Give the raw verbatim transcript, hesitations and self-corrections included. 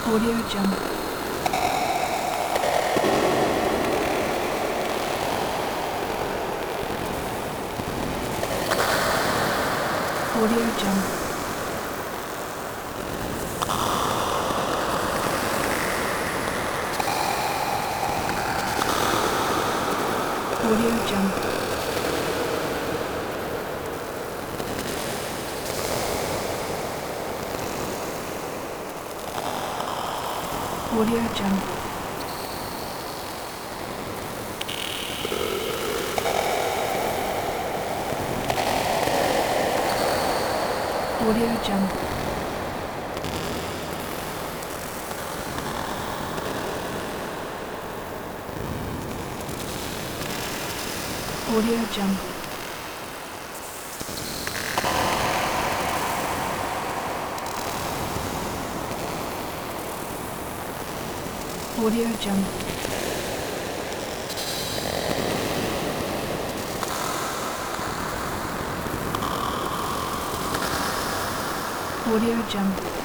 Audio Jungle. Audio Jungle. Audio Jungle. Audio Jungle. Audio Jungle. Audio Jungle. Audio Jungle. Audio Jungle.